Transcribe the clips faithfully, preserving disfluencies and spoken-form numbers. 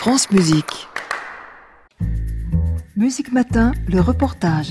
France Musique. Musique Matin, le reportage.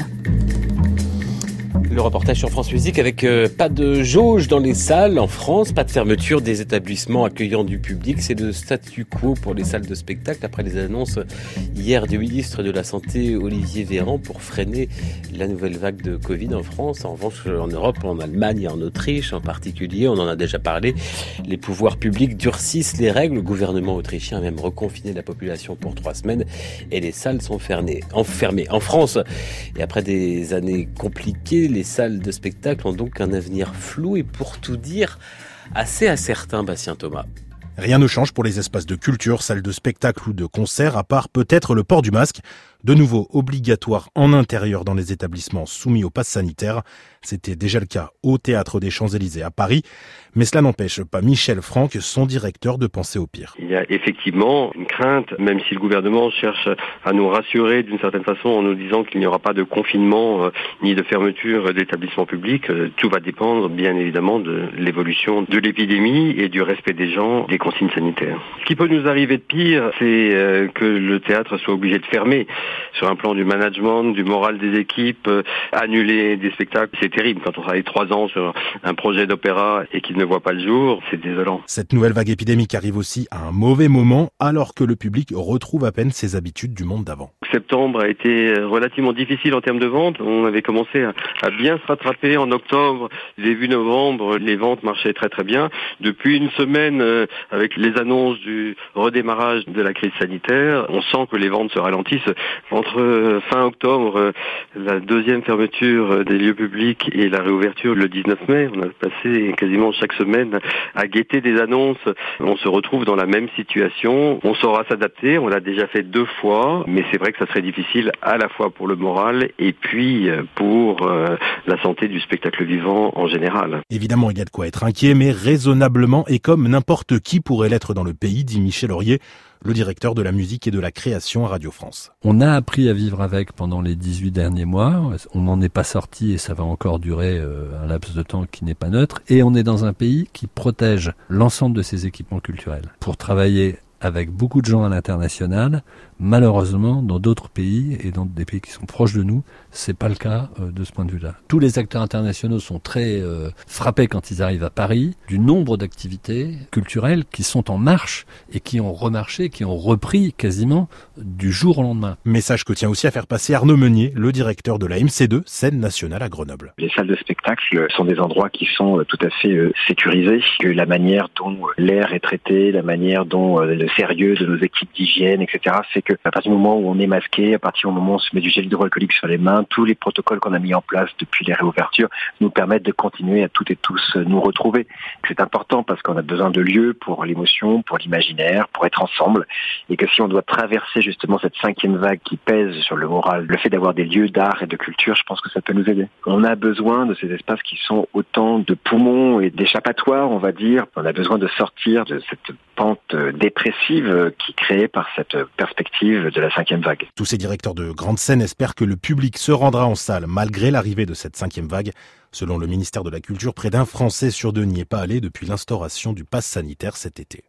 Le reportage sur France Musique avec euh, pas de jauge dans les salles en France, pas de fermeture des établissements accueillant du public. C'est le statu quo pour les salles de spectacle après les annonces hier du ministre de la Santé Olivier Véran pour freiner la nouvelle vague de Covid en France. En revanche, en Europe, en Allemagne et en Autriche en particulier, on en a déjà parlé, les pouvoirs publics durcissent les règles. Le gouvernement autrichien a même reconfiné la population pour trois semaines et les salles sont fermées. Enfermées. En France, et après des années compliquées, les salles de spectacle ont donc un avenir flou et pour tout dire, assez incertain, Bastien Thomas. Rien ne change pour les espaces de culture, salles de spectacle ou de concert, à part peut-être le port du masque, de nouveau obligatoire en intérieur dans les établissements soumis au pass sanitaire. C'était déjà le cas au Théâtre des Champs-Élysées à Paris, mais cela n'empêche pas Michel Franck, son directeur, de penser au pire. Il y a effectivement une crainte, même si le gouvernement cherche à nous rassurer d'une certaine façon en nous disant qu'il n'y aura pas de confinement euh, ni de fermeture d'établissements publics. Euh, tout va dépendre bien évidemment de l'évolution de l'épidémie et du respect des gens, des consignes sanitaires. Ce qui peut nous arriver de pire, c'est euh, que le théâtre soit obligé de fermer. Sur un plan du management, du moral des équipes, euh, annuler des spectacles, c'est terrible. Quand on travaille trois ans sur un projet d'opéra et qu'il ne voit pas le jour, c'est désolant. Cette nouvelle vague épidémique arrive aussi à un mauvais moment, alors que le public retrouve à peine ses habitudes du monde d'avant. Septembre a été relativement difficile en termes de vente. On avait commencé à, à bien se rattraper en octobre, début novembre, les ventes marchaient très très bien. Depuis une semaine, euh, avec les annonces du redémarrage de la crise sanitaire, on sent que les ventes se ralentissent. Entre fin octobre, la deuxième fermeture des lieux publics et la réouverture le dix-neuf mai, on a passé quasiment chaque semaine à guetter des annonces. On se retrouve dans la même situation. On saura s'adapter, on l'a déjà fait deux fois, mais c'est vrai que ça serait difficile à la fois pour le moral et puis pour la santé du spectacle vivant en général. Évidemment, il y a de quoi être inquiet, mais raisonnablement et comme n'importe qui pourrait l'être dans le pays, dit Michel Aurier, le directeur de la musique et de la création à Radio France. On a appris à vivre avec pendant les dix-huit derniers mois. On n'en est pas sorti et ça va encore durer un laps de temps qui n'est pas neutre. Et on est dans un pays qui protège l'ensemble de ses équipements culturels. Pour travailler avec beaucoup de gens à l'international, malheureusement, dans d'autres pays et dans des pays qui sont proches de nous, c'est pas le cas euh, de ce point de vue-là. Tous les acteurs internationaux sont très euh, frappés quand ils arrivent à Paris du nombre d'activités culturelles qui sont en marche et qui ont remarché, qui ont repris quasiment du jour au lendemain. Message que tient aussi à faire passer Arnaud Meunier, le directeur de la M C deux, scène nationale à Grenoble. Les salles de spectacle sont des endroits qui sont tout à fait euh, sécurisés, que la manière dont l'air est traité, la manière dont euh, le sérieux de nos équipes d'hygiène, et cetera, fait que à partir du moment où on est masqué, à partir du moment où on se met du gel hydroalcoolique sur les mains, tous les protocoles qu'on a mis en place depuis les réouvertures nous permettent de continuer à toutes et tous nous retrouver. C'est important parce qu'on a besoin de lieux pour l'émotion, pour l'imaginaire, pour être ensemble, et que si on doit traverser justement cette cinquième vague qui pèse sur le moral, le fait d'avoir des lieux d'art et de culture, je pense que ça peut nous aider. On a besoin de ces espaces qui sont autant de poumons et d'échappatoires, on va dire. On a besoin de sortir de cette pente dépressive qui est créée par cette perspective de la cinquième vague. Tous ces directeurs de grandes scènes espèrent que le public se rendra en salle malgré l'arrivée de cette cinquième vague. Selon le ministère de la Culture, près d'un Français sur deux n'y est pas allé depuis l'instauration du pass sanitaire cet été.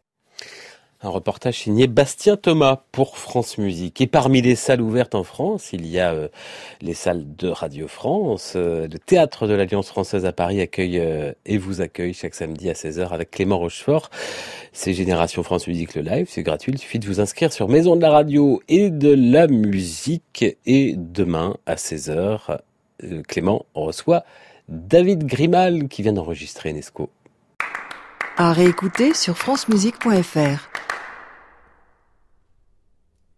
Un reportage signé Bastien Thomas pour France Musique. Et parmi les salles ouvertes en France, il y a euh, les salles de Radio France. Euh, le Théâtre de l'Alliance Française à Paris accueille euh, et vous accueille chaque samedi à seize heures avec Clément Rochefort. C'est Génération France Musique le live, c'est gratuit. Il suffit de vous inscrire sur Maison de la Radio et de la Musique. Et demain à seize heures, euh, Clément reçoit David Grimal qui vient d'enregistrer Nesco. À réécouter sur francemusique point f r.